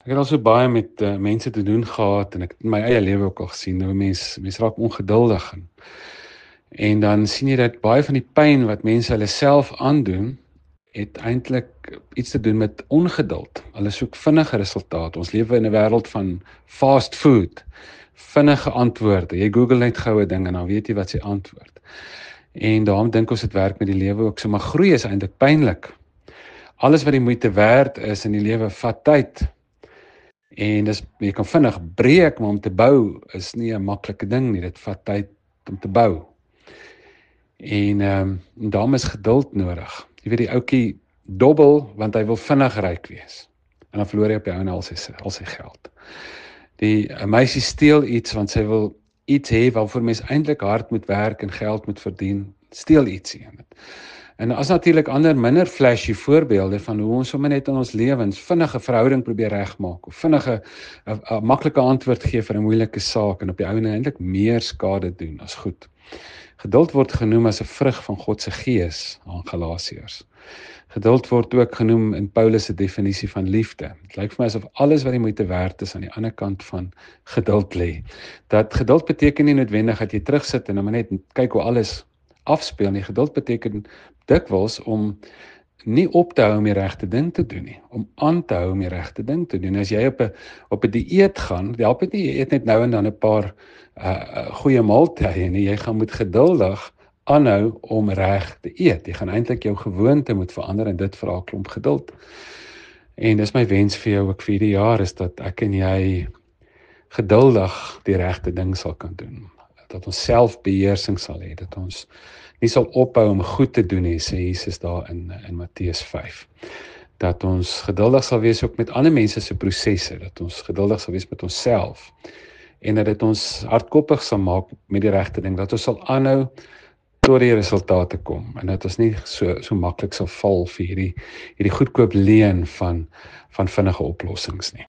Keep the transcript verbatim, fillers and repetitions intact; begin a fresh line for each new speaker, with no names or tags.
Ek het al so baie met uh, mense te doen gehad en ek het in my eie lewe ook al gesien, nou mens, mens raak ongeduldig en, en dan sien jy dat baie van die pyn wat mense hulle self aandoen, het eintlik iets te doen met ongeduld. Hulle soek vinnige resultate. Ons lewe in 'n wêreld van fast food, vinnige antwoorde. Jy Google net goue ding en dan weet jy wat sy antwoord. En daarom dink ons dit werk met die lewe ook so, maar groei is eintlik pynlik. Alles wat die moeite werd is in die lewe vat tyd. En dis, jy kan vinnig breek, maar om te bou is nie 'n maklike ding nie. Dit vat tyd om te bou. En ehm um, daarom is geduld nodig. Jy weet die ouetjie dobbel want hy wil vinnig ryk wees. En dan verloor hy op die ou en al sy al sy geld. Die meisie steel iets want sy wil iets hê waarvoor mens eintlik hard moet werk en geld moet verdien. Steel ietsie. En as natuurlik ander minder flashy voorbeelde van hoe ons sommer net in ons lewens vinnige verhouding probeer regmaak of vinnige 'n maklike antwoord gee vir 'n moeilike saak en op die ou en eintlik meer skade doen as goed. Geduld word genoem as 'n vrug van God se gees aan Galasiërs. Geduld word ook genoem in Paulus se definisie van liefde. Dit lyk vir my asof alles wat die moeite werd is aan die ander kant van geduld lê. Dat geduld beteken nie noodwendig dat jy terugsit en dan net kyk hoe alles afspeel nie. Geduld beteken dikwels om nie op te hou om die regte ding te doen nie, om aan te hou om die regte ding te doen. As jy op 'n op 'n dieet gaan, help dit nie, jy eet net nou en dan 'n paar uh, goeie maaltye nie, jy gaan moet geduldig aanhou om reg te eet. Jy gaan eintlik jou gewoonte moet verander en dit vra 'n klomp geduld. En dis my wens vir jou ook vir hierdie jaar is dat ek en jy geduldig die regte ding sal kan doen. Dat ons selfbeheersing sal hê, dat ons nie sal ophou om goed te doen nie, sê Jesus daar in, in Matteus vyf. Dat ons geduldig sal wees ook met ander mense se prosesse, dat ons geduldig sal wees met onsself, en dat dit ons hardkoppig sal maak met die regte ding, dat ons sal aanhou tot die resultate kom, en dat ons nie so, so maklik sal val vir hierdie, hierdie goedkoop leen van, van vinnige oplossings nie.